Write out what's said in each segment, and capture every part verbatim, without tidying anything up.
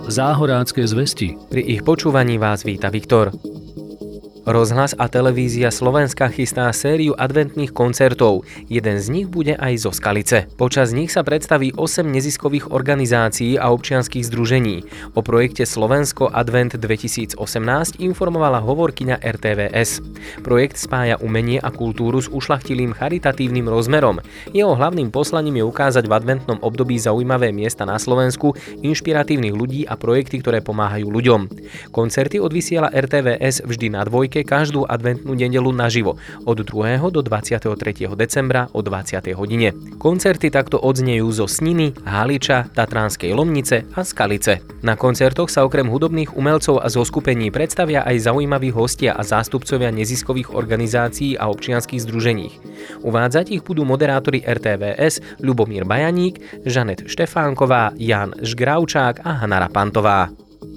Záhorácké zvesti. Pri ich počúvaní vás víta Viktor. Rozhlas a televízia Slovenska chystá sériu adventných koncertov. Jeden z nich bude aj zo Skalice. Počas nich sa predstaví osem neziskových organizácií a občianskych združení. O projekte Slovensko Advent dvetisícosemnásť informovala hovorkyňa er té vé es. Projekt spája umenie a kultúru s ušľachtilým charitatívnym rozmerom. Jeho hlavným poslaním je ukázať v adventnom období zaujímavé miesta na Slovensku, inšpiratívnych ľudí a projekty, ktoré pomáhajú ľuďom. Koncerty odvysiela er té vé es vždy na dvojke každú adventnú nedeľu naživo od druhého do dvadsiateho tretieho decembra o dvadsiatej hodine. Koncerty takto odznejú zo Sniny, Haliča, Tatranskej Lomnice a Skalice. Na koncertoch sa okrem hudobných umelcov a zoskupení predstavia aj zaujímaví hostia a zástupcovia neziskových organizácií a občianskych združení. Uvádzať ich budú moderátori er té vé es Ľubomír Bajaník, Žanet Štefánková, Ján Žgravčák a Hana Rapantová.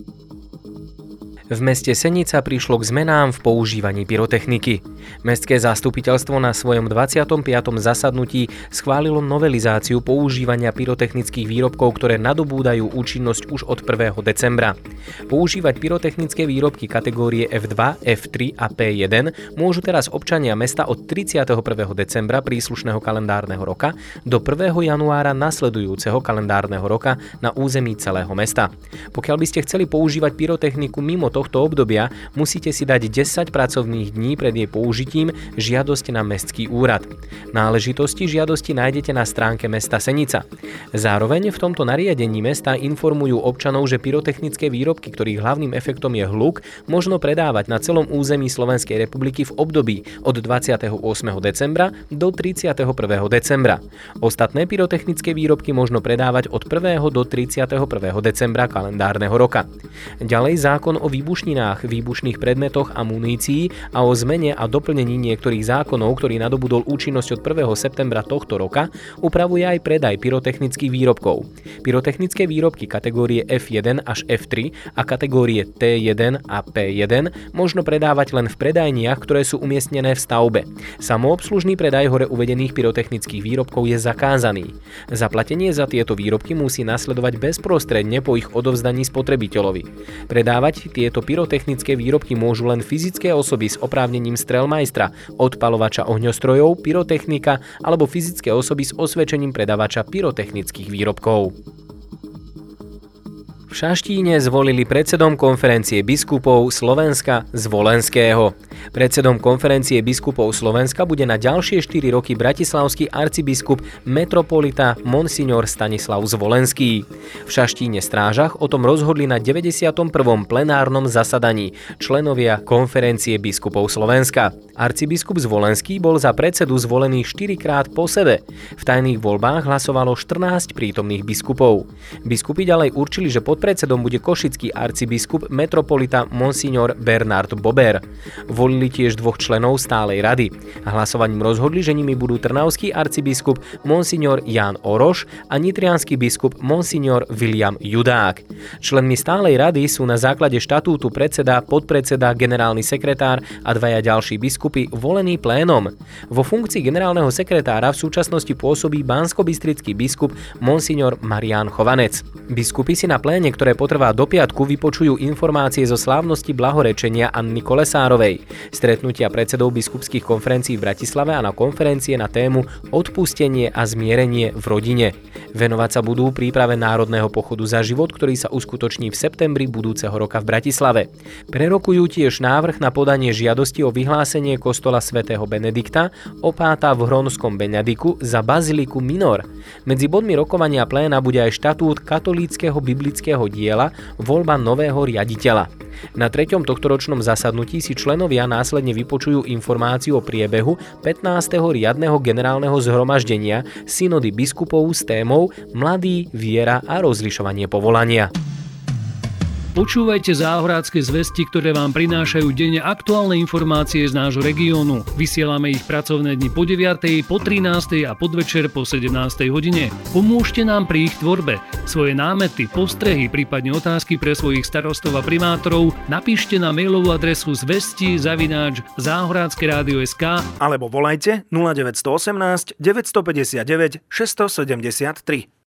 V meste Senica prišlo k zmenám v používaní pyrotechniky. Mestské zastupiteľstvo na svojom dvadsiatom piatom zasadnutí schválilo novelizáciu používania pyrotechnických výrobkov, ktoré nadobúdajú účinnosť už od prvého decembra. Používať pyrotechnické výrobky kategórie ef dva, ef tri a pé jeden môžu teraz občania mesta od tridsiateho prvého decembra príslušného kalendárneho roka do prvého januára nasledujúceho kalendárneho roka na území celého mesta. Pokiaľ by ste chceli používať pyrotechniku mimo tohto obdobia, musíte si dať desať pracovných dní pred jej použitím žiadosť na mestský úrad. Náležitosti žiadosti nájdete na stránke mesta Senica. Zároveň v tomto nariadení mesta informujú občanov, že pyrotechnické výrobky, ktorých hlavným efektom je hluk, možno predávať na celom území Slovenskej republiky v období od dvadsiateho ôsmeho decembra do tridsiateho prvého decembra. Ostatné pyrotechnické výrobky možno predávať od prvého do tridsiateho prvého decembra kalendárneho roka. Ďalej zákon o výbušninách, výbušných predmetoch a munícii a o zmene a doplnení niektorých zákonov, ktorý nadobudol účinnosť od prvého septembra tohto roka, upravuje aj predaj pyrotechnických výrobkov. Pyrotechnické výrobky kategórie ef jeden až ef tri a kategórie té jeden a pé jeden možno predávať len v predajniach, ktoré sú umiestnené v stavbe. Samoobslužný predaj hore uvedených pyrotechnických výrobkov je zakázaný. Zaplatenie za tieto výrobky musí nasledovať bezprostredne po ich odovzdaní spotrebiteľovi. Predávať tieto pyrotechnické výrobky môžu len fyzické osoby s oprávnením strelmajstra, odpaľovača ohňostrojov, pyrotechnika alebo fyzické osoby s osvedčením predavača pyrotechnických výrobkov. V Šaštíne zvolili predsedom konferencie biskupov Slovenska Zvolenského. Predsedom konferencie biskupov Slovenska bude na ďalšie štyri roky bratislavský arcibiskup metropolita Monsignor Stanislav Zvolenský. V Šaštíne Strážach o tom rozhodli na deväťdesiatom prvom plenárnom zasadaní členovia konferencie biskupov Slovenska. Arcibiskup Zvolenský bol za predsedu zvolený štyrikrát po sebe. V tajných voľbách hlasovalo štrnásť prítomných biskupov. Biskupy ďalej určili, že pod predsedom bude košický arcibiskup metropolita Monsignor Bernard Bober. Volili tiež dvoch členov stálej rady. Hlasovaním rozhodli, že nimi budú trnavský arcibiskup Monsignor Ján Oroš a nitriansky biskup Monsignor William Judák. Členmi stálej rady sú na základe štatútu predseda, podpredseda, generálny sekretár a dvaja ďalší biskupy volení plénom. Vo funkcii generálneho sekretára v súčasnosti pôsobí banskobystrický biskup Monsignor Marián Chovanec. Biskupy si na pléne, ktoré potrvá do piatku, vypočujú informácie zo slávnosti blahorečenia Anny Kolesárovej, stretnutia predsedov biskupských konferencií v Bratislave a na konferencie na tému Odpustenie a zmierenie v rodine. Venovať sa budú príprave Národného pochodu za život, ktorý sa uskutoční v septembri budúceho roka v Bratislave. Prerokujú tiež návrh na podanie žiadosti o vyhlásenie kostola svätého Benedikta opáta v Hronskom Beňadiku za baziliku Minor. Medzi bodmi rokovania pléna bude aj štatút katolíckeho biblického diela, voľba nového riaditeľa. Na treťom tohtoročnom zasadnutí si členovia následne vypočujú informáciu o priebehu pätnásteho riadneho generálneho zhromaždenia synody biskupov s témou Mladí, viera a rozlišovanie povolania. Počúvajte Záhorácké zvesti, ktoré vám prinášajú denne aktuálne informácie z nášho regiónu. Vysielame ich pracovné dni po deviatej, po trinástej a podvečer po sedemnástej hodine. Pomôžte nám pri ich tvorbe. Svoje námety, postrehy, prípadne otázky pre svojich starostov a primátorov napíšte na mailovú adresu zvesti zavináč záhorácké rádio bodka es ká alebo volajte nula deväť jedna osem deväť päť deväť šesť sedem tri.